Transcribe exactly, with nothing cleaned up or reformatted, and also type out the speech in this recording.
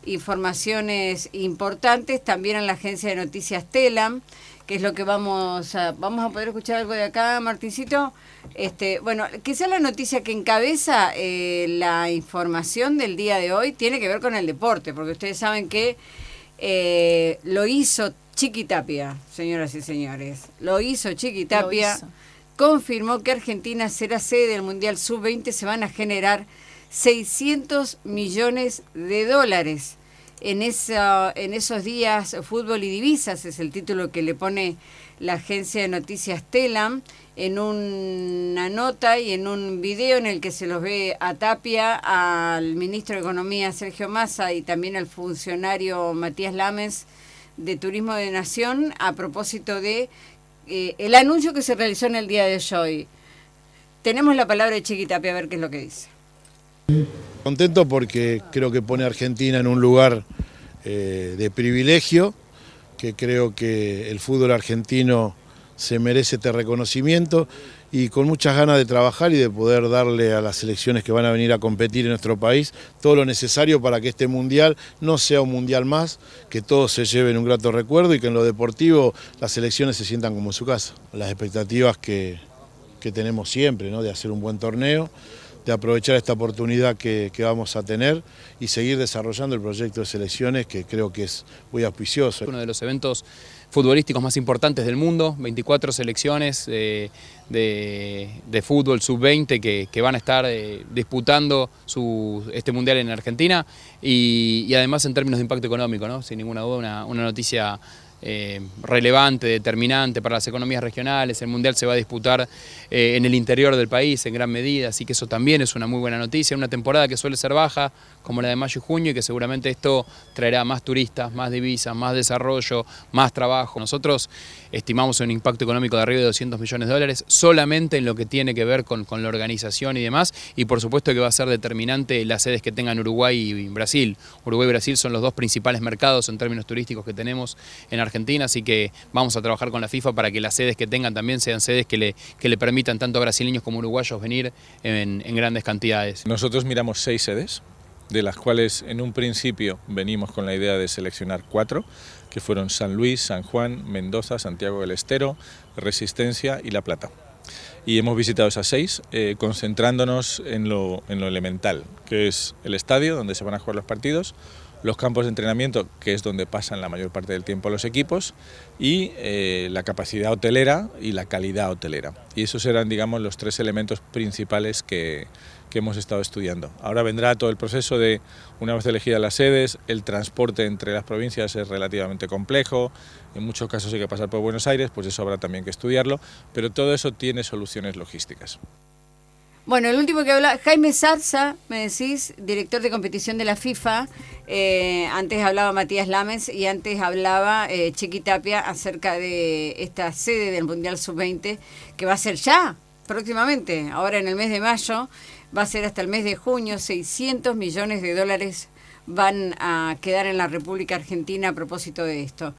informaciones importantes, también en la agencia de noticias Telam, que es lo que vamos a, vamos a poder escuchar algo de acá, Martincito. Este, bueno, quizá la noticia que encabeza eh, la información del día de hoy tiene que ver con el deporte, porque ustedes saben que eh, lo hizo Chiqui Tapia, señoras y señores. Lo hizo Chiqui Tapia. Lo hizo. Confirmó que Argentina será sede del Mundial sub veinte. Se van a generar seiscientos millones de dólares. En, esa, en esos días, Fútbol y Divisas es el título que le pone la agencia de noticias Telam en una nota y en un video en el que se los ve a Tapia, al ministro de Economía Sergio Massa y también al funcionario Matías Lames de Turismo de Nación a propósito de eh, el anuncio que se realizó en el día de hoy. Tenemos la palabra de Chiqui Tapia a ver qué es lo que dice. Contento porque creo que pone a Argentina en un lugar eh, de privilegio, que creo que el fútbol argentino se merece este reconocimiento y con muchas ganas de trabajar y de poder darle a las selecciones que van a venir a competir en nuestro país todo lo necesario para que este mundial no sea un mundial más, que todos se lleven un grato recuerdo y que en lo deportivo las selecciones se sientan como en su casa. Las expectativas que, que tenemos siempre, ¿no? De hacer un buen torneo, de aprovechar esta oportunidad que, que vamos a tener y seguir desarrollando el proyecto de selecciones que creo que es muy auspicioso. Uno de los eventos futbolísticos más importantes del mundo, veinticuatro selecciones eh, de, de fútbol sub veinte que, que van a estar eh, disputando su, este mundial en Argentina y, y además en términos de impacto económico, ¿no? Sin ninguna duda una, una noticia Eh, relevante, determinante para las economías regionales. El Mundial se va a disputar eh, en el interior del país en gran medida, así que eso también es una muy buena noticia, una temporada que suele ser baja como la de mayo y junio y que seguramente esto traerá más turistas, más divisas, más desarrollo, más trabajo. Nosotros estimamos un impacto económico de arriba de doscientos millones de dólares solamente en lo que tiene que ver con, con la organización y demás, y por supuesto que va a ser determinante las sedes que tengan Uruguay y Brasil. Uruguay y Brasil son los dos principales mercados en términos turísticos que tenemos en Argentina, así que vamos a trabajar con la FIFA para que las sedes que tengan también sean sedes que le, que le permitan tanto a brasileños como uruguayos venir en, en grandes cantidades. Nosotros miramos seis sedes, de las cuales en un principio venimos con la idea de seleccionar cuatro, que fueron San Luis, San Juan, Mendoza, Santiago del Estero, Resistencia y La Plata. Y hemos visitado esas seis, eh, concentrándonos en lo, en lo elemental, que es el estadio donde se van a jugar los partidos, los campos de entrenamiento, que es donde pasan la mayor parte del tiempo los equipos, y eh, la capacidad hotelera y la calidad hotelera. Y esos eran, digamos, los tres elementos principales que, que hemos estado estudiando. Ahora vendrá todo el proceso de, una vez elegidas las sedes, el transporte entre las provincias es relativamente complejo, en muchos casos hay que pasar por Buenos Aires, pues eso habrá también que estudiarlo, pero todo eso tiene soluciones logísticas. Bueno, el último que habla, Jaime Zarza, me decís, director de competición de la FIFA, eh, antes hablaba Matías Lames y antes hablaba eh, Chiqui Tapia acerca de esta sede del Mundial sub veinte, que va a ser ya, próximamente, ahora en el mes de mayo, va a ser hasta el mes de junio, seiscientos millones de dólares van a quedar en la República Argentina a propósito de esto.